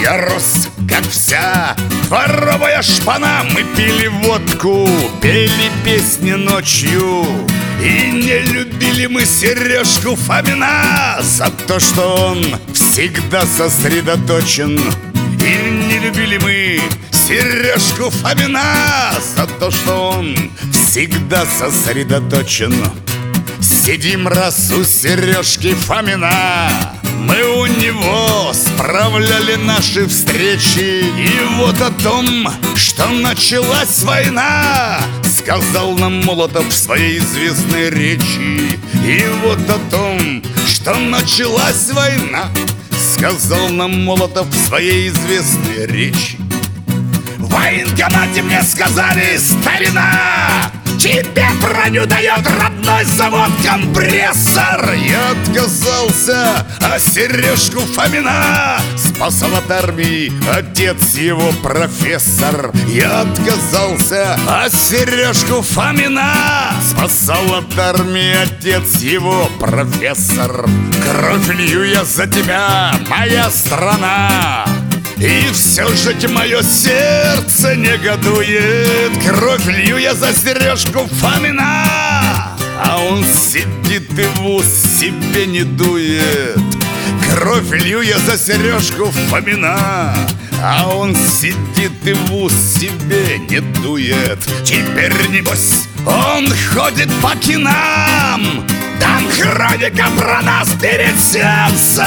Я рос, как вся дворовая шпана. Мы пили водку, пели песни ночью. И не любили мы Сережку Фомина за то, что он всегда сосредоточен. И не любили мы Сережку Фомина за то, что он всегда сосредоточен. Сидим раз у Сережки Фомина, мы у него справляли наши встречи. И вот о том, что началась война, сказал нам Молотов в своей известной речи. И вот о том, что началась война, сказал нам Молотов в своей известной речи. В военкомате мне сказали: старина, тебе броню дает родной завод «Компрессор». Я отказался, а Сережку Фомина спасал от армии отец его профессор. Я отказался, а Сережку Фомина спасал от армии отец его профессор. Кровь лью я за тебя, моя страна, и все же мое сердце негодует. Кровь лью я за Сережку Фомина, а он сидит и в ус себе не дует. Кровь лью я за Сережку Фомина, а он сидит и в ус себе не дует. Теперь, небось, он ходит по кинам, там хроника про нас перед сеансом.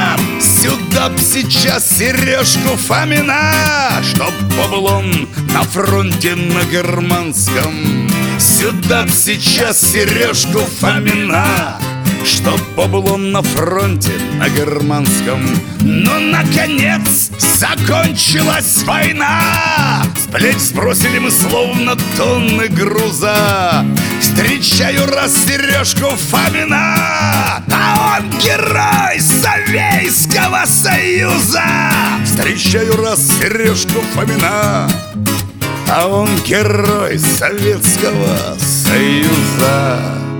Сюда б сейчас Сережку Фомина, чтоб побыл он на фронте на германском. Сюда б сейчас Сережку Фомина, чтоб побыл он на фронте на германском. Но, наконец, закончилась война. С плеч сбросили мы словно тонны груза. Встречаю раз Сережку Фомина, а он герой Советского Союза. Встречаю раз Сережку Фомина, а он герой Советского Союза.